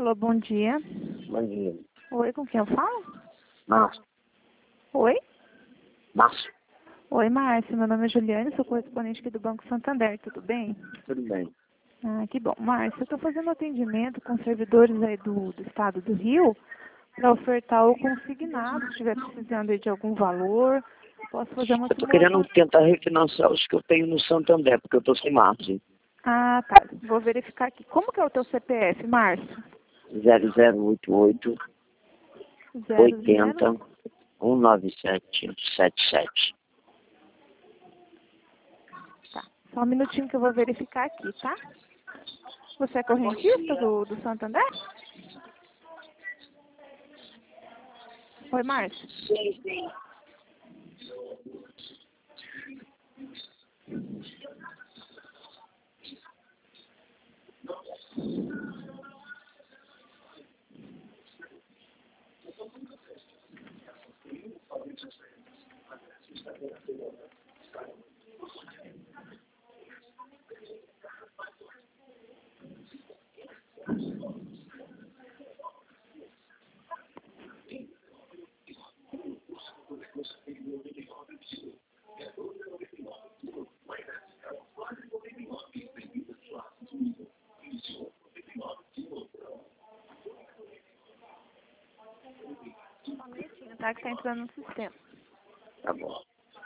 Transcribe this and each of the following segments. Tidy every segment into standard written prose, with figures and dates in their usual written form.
Alô, bom dia. Bom dia. Oi, com quem eu falo? Márcio. Oi? Márcio. Oi, Márcio. Meu nome é Juliane, sou correspondente aqui do Banco Santander, tudo bem? Tudo bem. Ah, que bom. Márcio, eu estou fazendo atendimento com servidores aí do estado do Rio para ofertar o consignado, se estiver precisando aí de algum valor. Posso fazer uma Eu tô querendo simulação? tentar refinanciar os que eu tenho no Santander, porque eu tô sem margem. Ah, tá. Vou verificar aqui. Como que é o teu CPF, Márcio? 0088 80 00. 19777. Tá. Só um minutinho que eu vou verificar aqui, tá? Você é correntista do Santander? Oi, Márcio. Sim, sim. Só um minutinho, tá? Que tá entrando no sistema. Tá bom.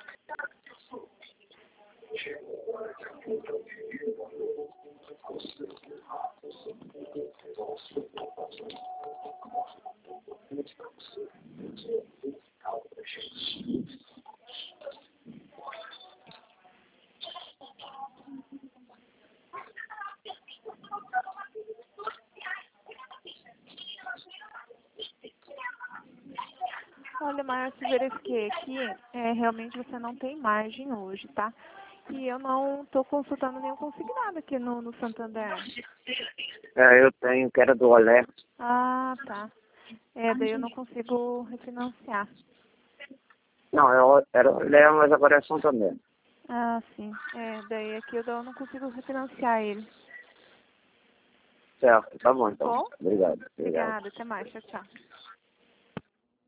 Olha, Márcio, verifiquei aqui, realmente você não tem margem hoje, tá? E eu não tô consultando nenhum consignado aqui no Santander. Eu tenho, que era do Olé. Ah, tá. Daí eu não consigo refinanciar. Não, era Olé, mas agora é Santander. Ah, sim. Daí aqui eu não consigo refinanciar ele. Certo, tá bom então. Bom? Obrigado. Obrigada, até mais, tchau, tchau.